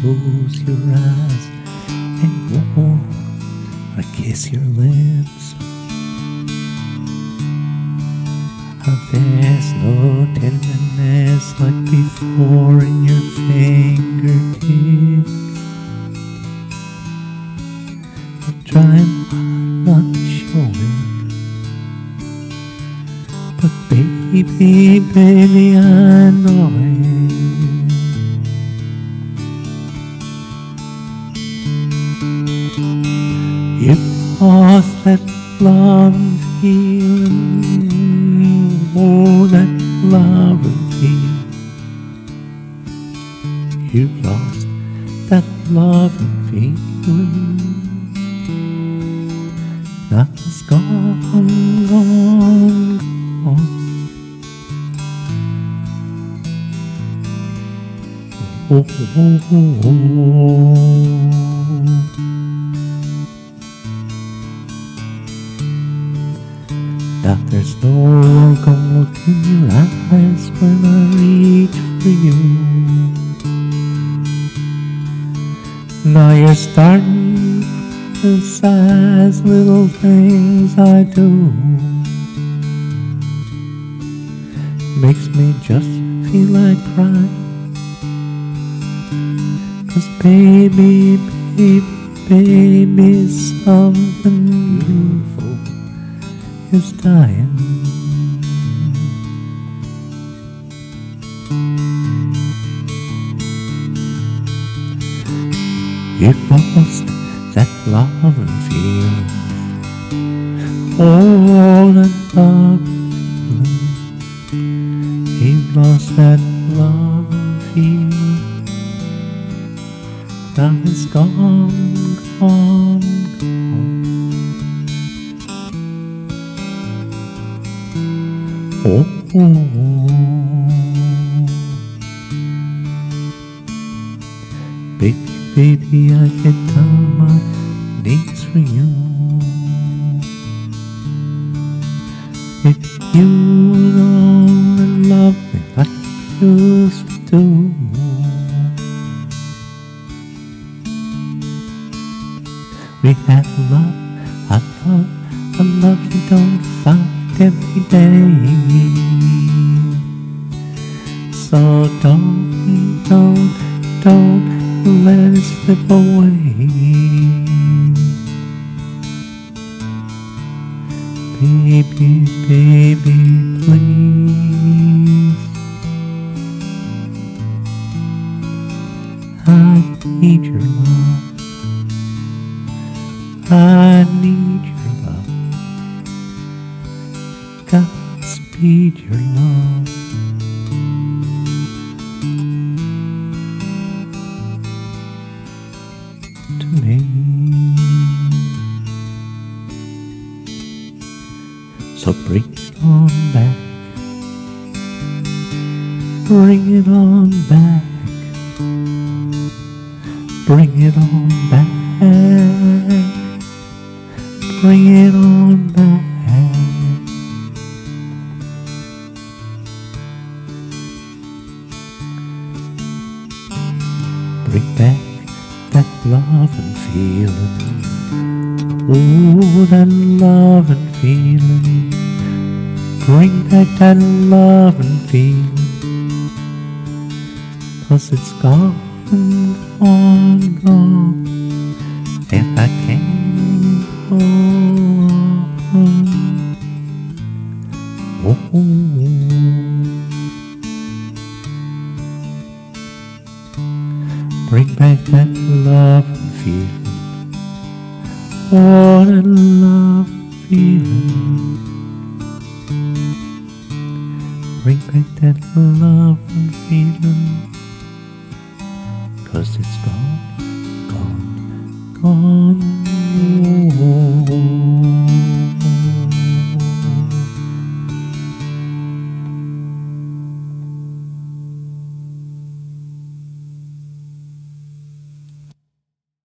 close your eyes and warm, I kiss your lips. There's no tenderness like before in your fingertips. I'm trying not to show it, but baby, I know it. You lost that love and feeling. Oh, that love and feeling. You lost that love and feeling. Now it's gone, gone, gone. Oh, oh, oh, oh. Now there's no more gonna look in your eyes when I reach for you. Now you're starting to criticize little things I do. Makes me just feel like crying. 'Cause baby, something beautiful is dying. You lost that love and feeling. Oh, that love and feeling. You lost that love and feeling. Now it's gone, gone, gone. Oh, oh, oh. Baby, I get down my knees for you. If you don't love me like you used to do, we had love, a love you don't find every day. So don't let it slip away. Baby, please. I need your love. I need your love. Godspeed your love. To me. So bring it on back. Bring it on back. Bring it on back. Bring it on back. Bring back that love and feeling. Oh, that love and feeling. Bring back that love and feeling. 'Cause it's gone, gone, gone. And I can't go on. Oh, bring back that love and feeling. Oh, that love and feeling. Bring back that love and feeling. 'Cause it's gone, gone, gone.